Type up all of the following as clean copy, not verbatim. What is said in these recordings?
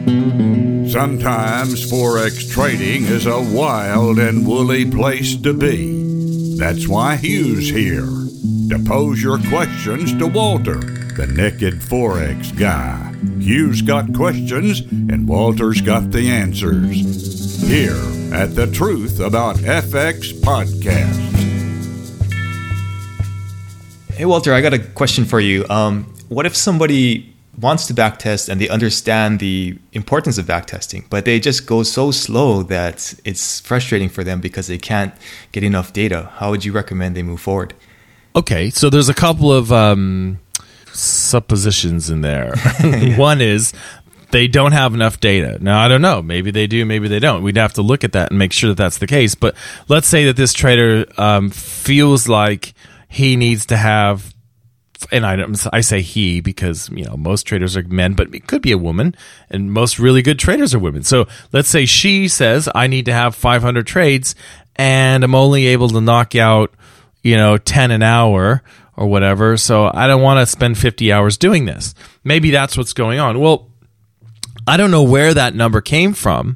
Sometimes Forex trading is a wild and woolly place to be. That's why Hugh's here, to pose your questions to Walter, the naked Forex guy. Hugh's got questions, and Walter's got the answers. Here at the Truth About FX podcast. Hey, Walter, I got a question for you. What if somebody wants to backtest and they understand the importance of backtesting, but they just go so slow that it's frustrating for them because they can't get enough data? How would you recommend they move forward? Okay, so there's a couple of suppositions in there. Yeah. One is they don't have enough data. Now, I don't know. Maybe they do, maybe they don't. We'd have to look at that and make sure that that's the case. But let's say that this trader feels like he needs to have, and I say he because, you know, most traders are men, but it could be a woman, and most really good traders are women. So let's say she says, I need to have 500 trades, and I'm only able to knock out, 10 an hour or whatever, so I don't want to spend 50 hours doing this. Maybe that's what's going on. Well, I don't know where that number came from.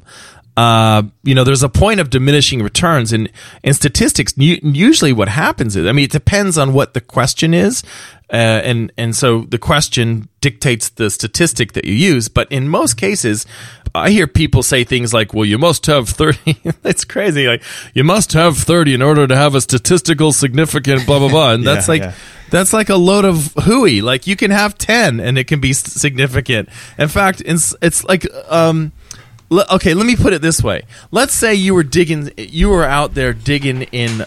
There's a point of diminishing returns in statistics. Usually what happens is, it depends on what the question is. And so the question dictates the statistic that you use. But in most cases, I hear people say things like, well, you must have 30. It's crazy. Like, you must have 30 in order to have a statistical significant blah, blah, blah. And that's that's like a load of hooey. Like, you can have 10 and it can be significant. In fact, it's like, okay, let me put it this way. Let's say you were out there digging in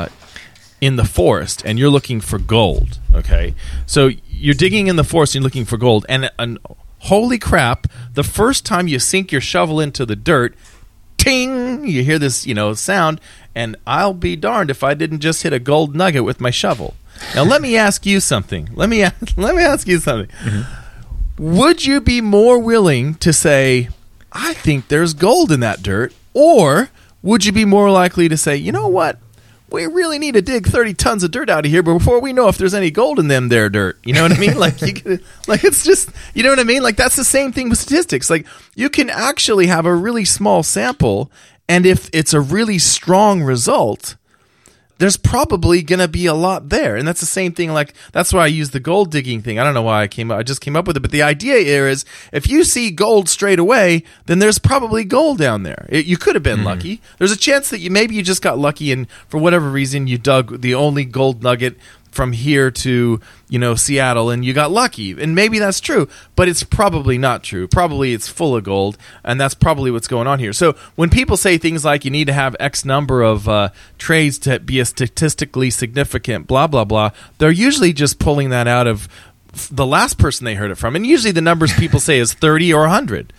the forest and you're looking for gold, okay? So you're digging in the forest and you're looking for gold, and holy crap, the first time you sink your shovel into the dirt, ting, you hear this, sound, and I'll be darned if I didn't just hit a gold nugget with my shovel. Now let me ask you something. Let me ask you something. Mm-hmm. Would you be more willing to say, I think there's gold in that dirt, or would you be more likely to say, you know what? We really need to dig 30 tons of dirt out of here before we know if there's any gold in them there dirt. You know what I mean? It's just, you know what I mean? Like, that's the same thing with statistics. Like, you can actually have a really small sample, and if it's a really strong result, there's probably going to be a lot there. And that's the same thing. Like, that's why I use the gold digging thing. I don't know why I just came up with it. But the idea here is, if you see gold straight away, then there's probably gold down there. You could have been lucky. There's a chance that maybe you just got lucky, and for whatever reason, you dug the only gold nugget from here to, Seattle, and you got lucky. And maybe that's true, but it's probably not true. Probably it's full of gold, and that's probably what's going on here. So when people say things like you need to have X number of trades to be a statistically significant blah, blah, blah, they're usually just pulling that out of the last person they heard it from. And usually the numbers people say is 30 or 100.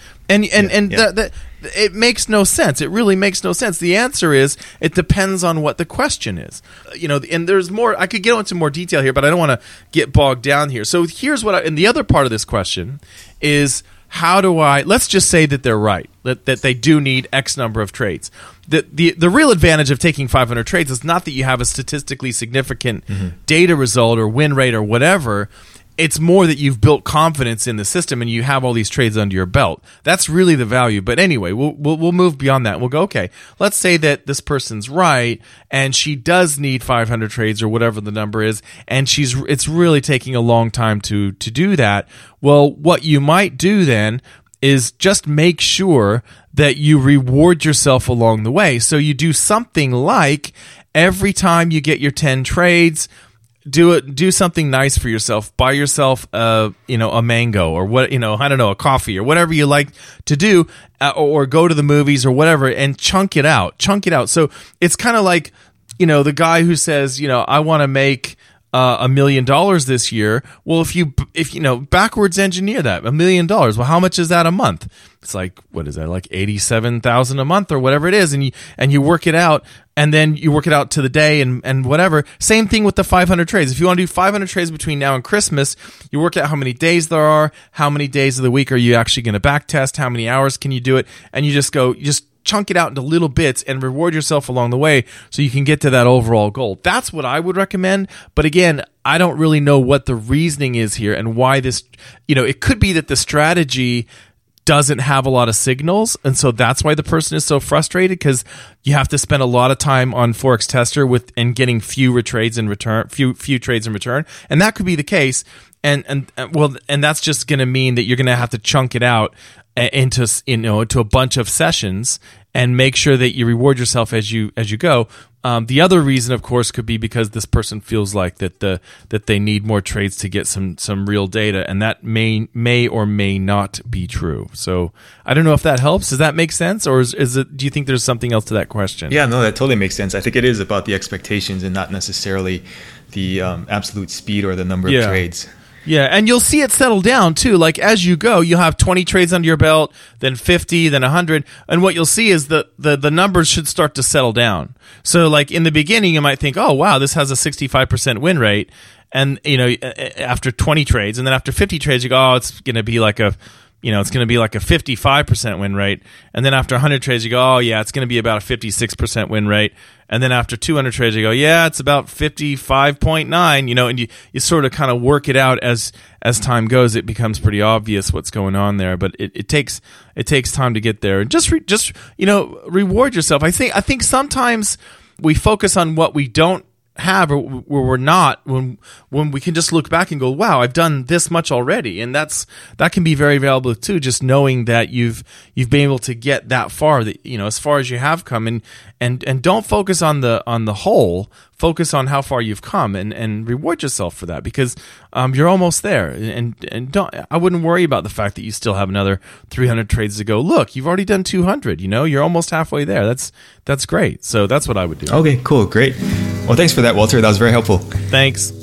It makes no sense. It really makes no sense. The answer is, it depends on what the question is. And there's more. I could get into more detail here, but I don't want to get bogged down here. So here's and the other part of this question is, how do let's just say that they're right, that they do need X number of trades. The real advantage of taking 500 trades is not that you have a statistically significant data result or win rate or whatever. It's more that you've built confidence in the system and you have all these trades under your belt. That's really the value. But anyway, we'll move beyond that. We'll go, okay, let's say that this person's right and she does need 500 trades or whatever the number is, and it's really taking a long time to do that. Well, what you might do then is just make sure that you reward yourself along the way. So you do something like, every time you get your 10 trades, do something nice for yourself. Buy yourself a mango, or a coffee, or whatever you like to do, or go to the movies or whatever, and chunk it out. So it's kind of like, the guy who says, I want to make $1 million this year. Well, if you backwards engineer that, $1 million, well, how much is that a month? It's like, what is that, like 87,000 a month or whatever it is, and you work it out, and then you work it out to the day and whatever. Same thing with the 500 trades. If you want to do 500 trades between now and Christmas, you work out how many days there are, how many days of the week are you actually going to back test, how many hours can you do it, and you just chunk it out into little bits and reward yourself along the way so you can get to that overall goal. That's what I would recommend. But again, I don't really know what the reasoning is here and why this, it could be that the strategy doesn't have a lot of signals, and so that's why the person is so frustrated, because you have to spend a lot of time on Forex Tester and getting few trades in return, and that could be the case. And that's just going to mean that you're going to have to chunk it out into a bunch of sessions and make sure that you reward yourself as you go. The other reason, of course, could be because this person feels like that they need more trades to get some real data, and that may or may not be true. So I don't know if that helps. Does that make sense, or is it? Do you think there's something else to that question? Yeah, no, that totally makes sense. I think it is about the expectations and not necessarily the absolute speed or the number of trades. Yeah, and you'll see it settle down too. Like as you go, you'll have 20 trades under your belt, then 50, then 100, and what you'll see is that the numbers should start to settle down. So like in the beginning, you might think, oh wow, this has a 65% win rate, and after 20 trades, and then after 50 trades, you go, oh, it's going to be like a 55% win rate. And then after 100 trades, you go, oh, yeah, it's going to be about a 56% win rate. And then after 200 trades, you go, yeah, it's about 55.9, and you sort of kind of work it out as time goes. It becomes pretty obvious what's going on there, but it takes time to get there. And just reward yourself. I think sometimes we focus on what we don't have or where we're not, when we can just look back and go, wow, I've done this much already, and that can be very valuable too, just knowing that you've been able to get that far, that as far as you have come, and don't focus on the whole, focus on how far you've come, and reward yourself for that, because you're almost there, and I wouldn't worry about the fact that you still have another 300 trades to go. Look, you've already done 200, you're almost halfway there. That's great. So that's what I would do. Okay, cool, great. Well, thanks for that, Walter. That was very helpful. Thanks.